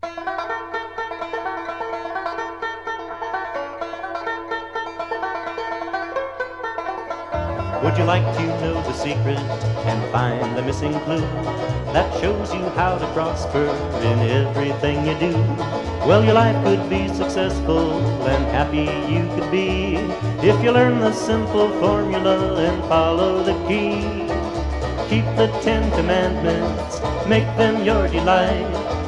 Would you like to know the secret and find the missing clue that shows you how to prosper in everything you do? Well, your life could be successful and happy you could be if you learn the simple formula and follow the key. Keep the 10 Commandments, make them your delight.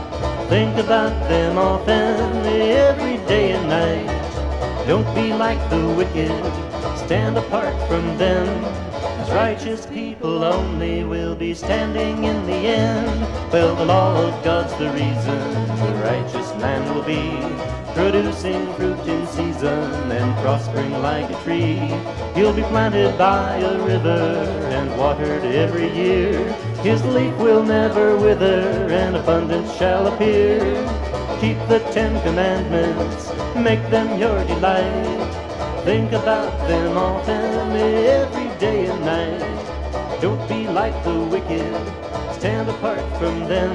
Think about them often, every day and night. Don't be like the wicked, stand apart from them, as righteous people only will be standing in the end. Well, the law of God's the reason the righteous man will be, producing fruit in season and prospering like a tree. He'll be planted by a river and watered every year. His leaf will never wither and abundance shall appear. Keep the 10 Commandments, make them your delight. Think about them often, every day and night. Don't be like the wicked, stand apart from them,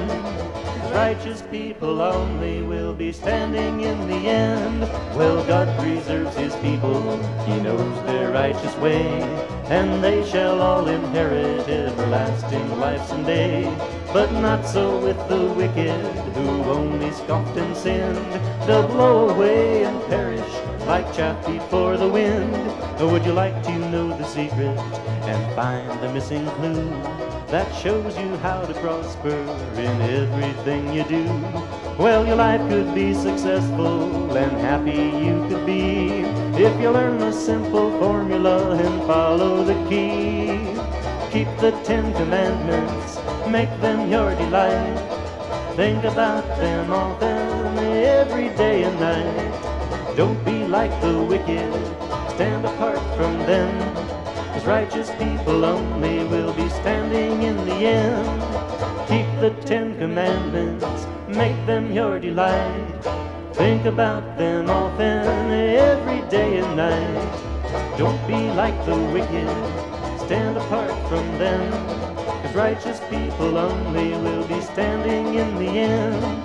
as righteous people only will be standing in the end. Well, God preserves His people, He knows their righteous way, and they shall all inherit everlasting life someday. But not so with the wicked, who only scoffed and sinned. They'll blow away and perish like chaff before the wind. Or would you like to know the secret and find the missing clue that shows you how to prosper in everything you do? Well, your life could be successful and happy you could be if you learn the simple formula and follow the key. Keep the 10 Commandments, make them your delight. Think about them often, every day and night. Don't be like the wicked, stand apart from them, as righteous people only will be standing in the end. Keep the 10 Commandments, make them your delight. Think about them often, every day and night. Don't be like the wicked, stand apart from them, as righteous people only will be standing in the end.